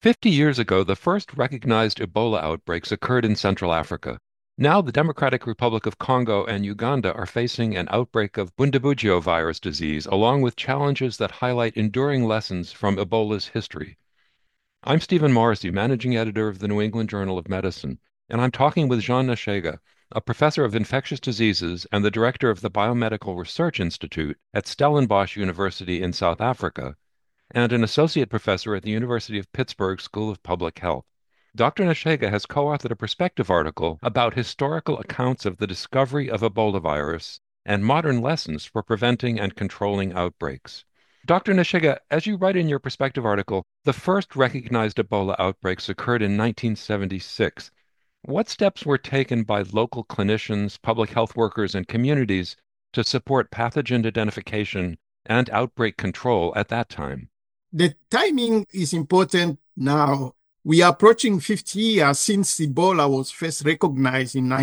50 years ago, the first recognized Ebola outbreaks occurred in Central Africa. Now, the Democratic Republic of Congo and Uganda are facing an outbreak of Bundibugyo virus disease, along with challenges that highlight enduring lessons from Ebola's history. I'm Stephen Morrissey, managing editor of the New England Journal of Medicine, and I'm talking with Jean Nashega, a professor of infectious diseases and the director of the Biomedical Research Institute at Stellenbosch University in South Africa, and an associate professor at the University of Pittsburgh School of Public Health. Dr. Nashega has co-authored a perspective article about historical accounts of the discovery of Ebola virus and modern lessons for preventing and controlling outbreaks. Dr. Nashega, as you write in your perspective article, the first recognized Ebola outbreaks occurred in 1976. What steps were taken by local clinicians, public health workers, and communities to support pathogen identification and outbreak control at that time? The timing is important now. We are approaching 50 years since Ebola was first recognized in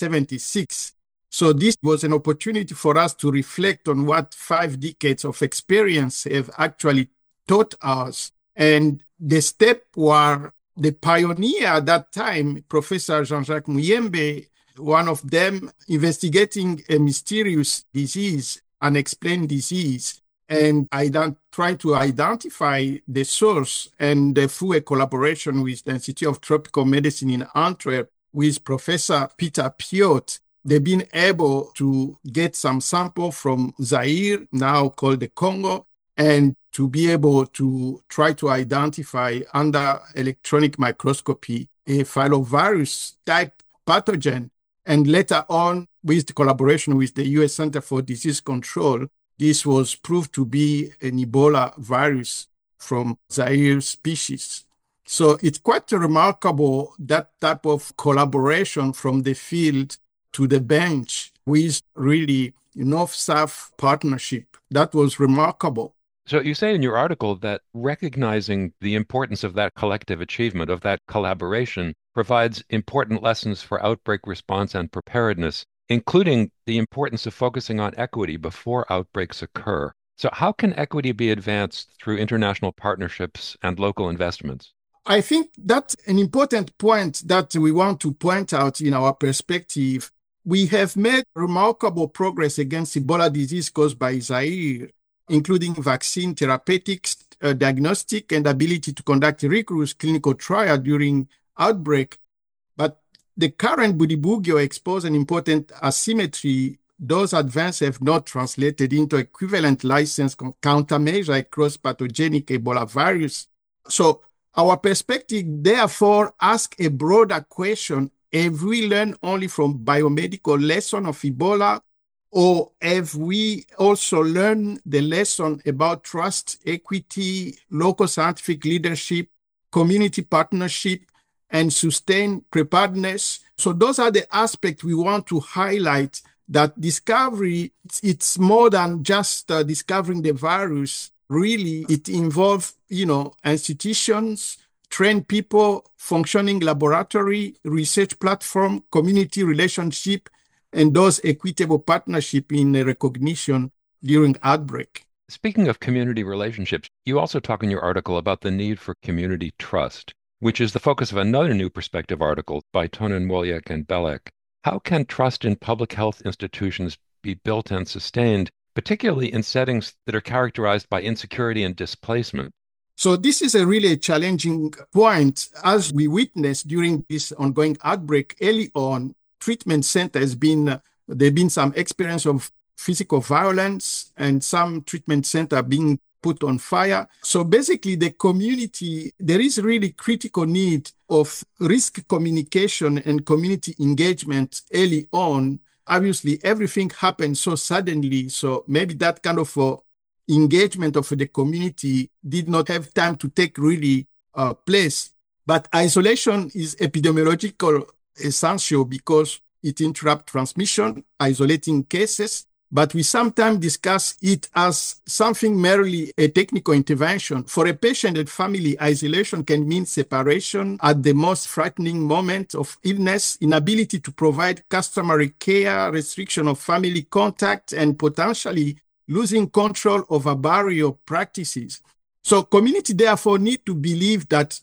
1976. So this was an opportunity for us to reflect on what 5 decades of experience have actually taught us. And the step were the pioneer at that time, Professor Jean-Jacques Muyembe, one of them investigating a mysterious disease, unexplained disease, and try to identify the source. And through a collaboration with the Institute of Tropical Medicine in Antwerp, with Professor Peter Piot, they've been able to get some sample from Zaire, now called the Congo, and to be able to try to identify under electronic microscopy a filovirus type pathogen. And later on, with the collaboration with the U.S. Center for Disease Control, this was proved to be an Ebola virus from Zaire species. So it's quite remarkable, that type of collaboration from the field to the bench with really North-South partnership. That was remarkable. So you say in your article that recognizing the importance of that collective achievement, of that collaboration, provides important lessons for outbreak response and preparedness, including the importance of focusing on equity before outbreaks occur. So how can equity be advanced through international partnerships and local investments? I think that's an important point that we want to point out in our perspective. We have made remarkable progress against Ebola disease caused by Zaire, including vaccine, therapeutics, diagnostic, and ability to conduct rigorous clinical trial during outbreak. But the current Bundibugyo expose an important asymmetry. Those advances have not translated into equivalent license countermeasure across pathogenic Ebola virus. So our perspective, therefore, asks a broader question: have we learned only from biomedical lesson of Ebola, or have we also learned the lesson about trust, equity, local scientific leadership, community partnership, and sustained preparedness? So those are the aspects we want to highlight, that discovery, it's more than just discovering the virus. Really, it involves, institutions, trained people, functioning laboratory, research platform, community relationship, and those equitable partnership in recognition during outbreak. Speaking of community relationships, you also talk in your article about the need for community trust, which is the focus of another new perspective article by Tonen Wolyek and Belek. How can trust in public health institutions be built and sustained, particularly in settings that are characterized by insecurity and displacement? So this is a really challenging point. As we witnessed during this ongoing outbreak early on, treatment center there's been some experience of physical violence, and some treatment center being put on fire. So basically the community, there is really critical need of risk communication and community engagement early on. Obviously, everything happened so suddenly. So maybe that kind of engagement of the community did not have time to take really place. But isolation is epidemiological essential because it interrupts transmission, isolating cases. But we sometimes discuss it as something merely a technical intervention. For a patient and family, isolation can mean separation at the most frightening moment of illness, inability to provide customary care, restriction of family contact, and potentially losing control over barrier practices. So community therefore need to believe that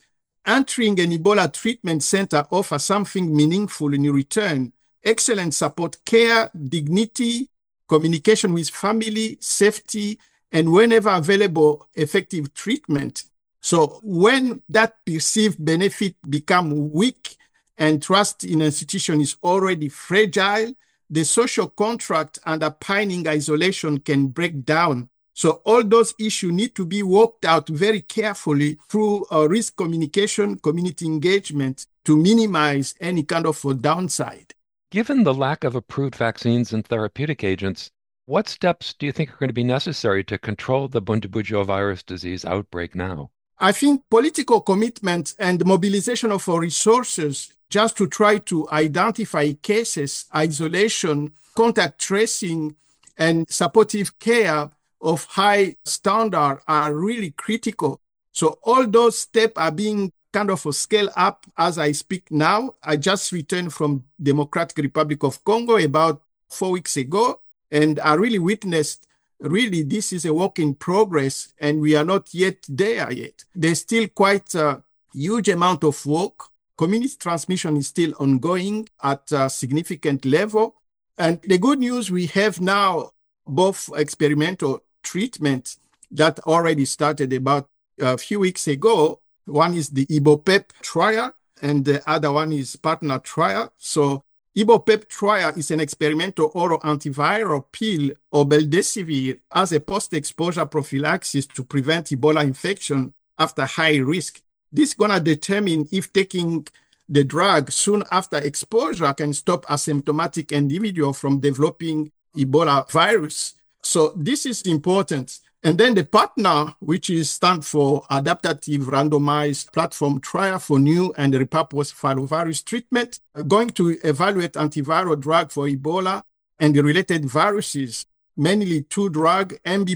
entering an Ebola treatment center offers something meaningful in return: excellent support, care, dignity, communication with family, safety, and whenever available, effective treatment. So when that perceived benefit become weak and trust in an institution is already fragile, the social contract underpinning isolation can break down. So all those issues need to be worked out very carefully through risk communication, community engagement to minimize any kind of a downside. Given the lack of approved vaccines and therapeutic agents, what steps do you think are going to be necessary to control the Bundibugyo virus disease outbreak now? I think political commitment and mobilization of our resources just to try to identify cases, isolation, contact tracing, and supportive care of high standard are really critical. So all those steps are being kind of a scale up as I speak now. I just returned from Democratic Republic of Congo about 4 weeks ago, and I really witnessed really this is a work in progress and we are not yet there yet. There's still quite a huge amount of work. Community transmission is still ongoing at a significant level. And the good news, we have now both experimental treatment that already started about a few weeks ago. One is the IboPep trial and the other one is partner trial. So IboPep trial is an experimental oral antiviral pill or beldesivir as a post-exposure prophylaxis to prevent Ebola infection after high risk. This is going to determine if taking the drug soon after exposure can stop asymptomatic individual from developing Ebola virus. So this is important. And then the partner, which is stand for Adaptive Randomized Platform Trial for New and Repurposed Filovirus Treatment, going to evaluate antiviral drug for Ebola and the related viruses, mainly two drugs,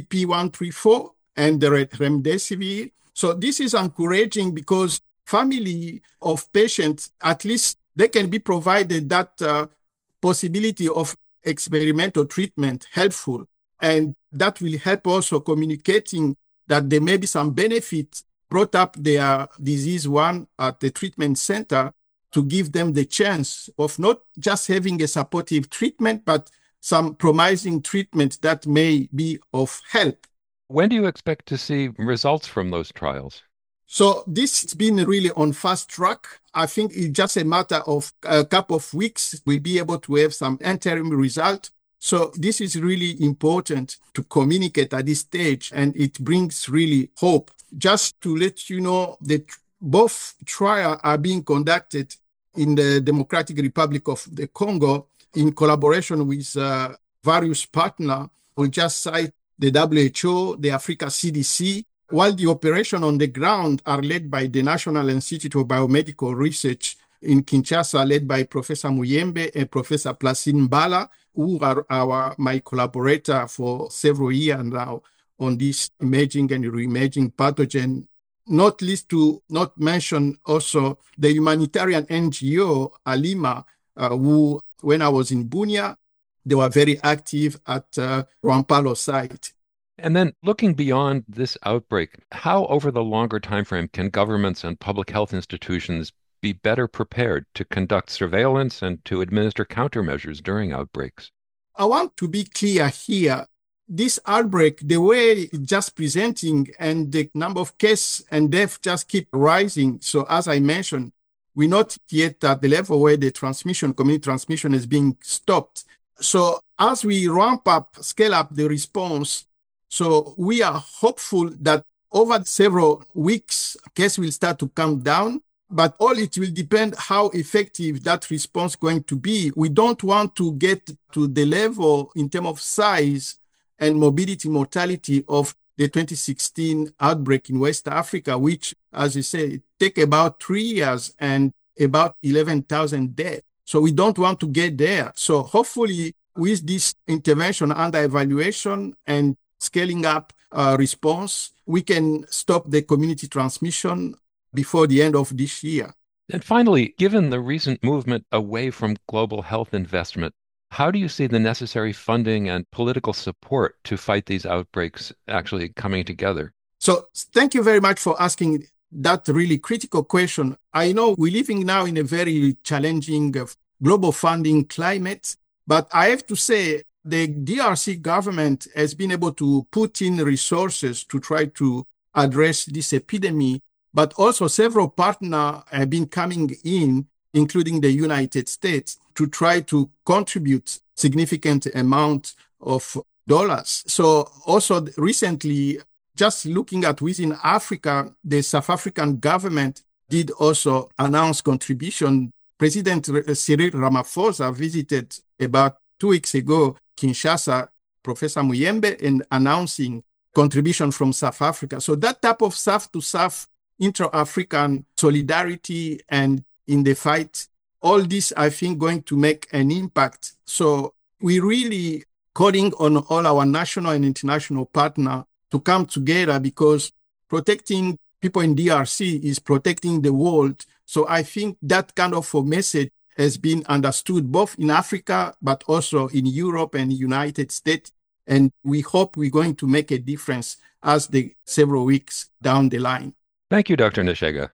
MBP134 and the remdesivir. So this is encouraging because family of patients, at least they can be provided that possibility of experimental treatment helpful. And that will help also communicating that there may be some benefit brought up their disease one at the treatment center to give them the chance of not just having a supportive treatment, but some promising treatment that may be of help. When do you expect to see results from those trials? So this has been really on fast track. I think it's just a matter of a couple of weeks. We'll be able to have some interim result. So this is really important to communicate at this stage, and it brings really hope. Just to let you know that both trials are being conducted in the Democratic Republic of the Congo in collaboration with various partners. We'll just cite the WHO, the Africa CDC, while the operation on the ground are led by the National Institute of Biomedical Research in Kinshasa, led by Professor Muyembe and Professor Placide Mbala, who are my collaborator for several years now on this emerging and re-emerging pathogen. Not least to not mention also the humanitarian NGO, Alima, who, when I was in Bunia, they were very active at Rampalo site. And then looking beyond this outbreak, how over the longer time frame can governments and public health institutions be better prepared to conduct surveillance and to administer countermeasures during outbreaks? I want to be clear here. This outbreak, the way it's just presenting and the number of cases and deaths just keep rising. So as I mentioned, we're not yet at the level where the transmission, community transmission is being stopped. So as we ramp up, scale up the response, so we are hopeful that over several weeks, cases will start to come down. But all it will depend how effective that response is going to be. We don't want to get to the level in terms of size and morbidity mortality of the 2016 outbreak in West Africa, which, as you say, take about 3 years and about 11,000 deaths. So we don't want to get there. So hopefully with this intervention under evaluation and scaling up response, we can stop the community transmission before the end of this year. And finally, given the recent movement away from global health investment, how do you see the necessary funding and political support to fight these outbreaks actually coming together? So thank you very much for asking that really critical question. I know we're living now in a very challenging global funding climate, but I have to say the DRC government has been able to put in resources to try to address this epidemic, but also several partners have been coming in, including the United States, to try to contribute significant amount of dollars. So also recently, just looking at within Africa, the South African government did also announce contribution. President Cyril Ramaphosa visited about 2 weeks ago Kinshasa, Professor Muyembe, and announcing contribution from South Africa. So that type of South-to-South intra-African solidarity and in the fight, all this, I think, going to make an impact. So we really calling on all our national and international partners to come together, because protecting people in DRC is protecting the world. So I think that kind of a message has been understood both in Africa, but also in Europe and the United States. And we hope we're going to make a difference as the several weeks down the line. Thank you, Dr. Nishega.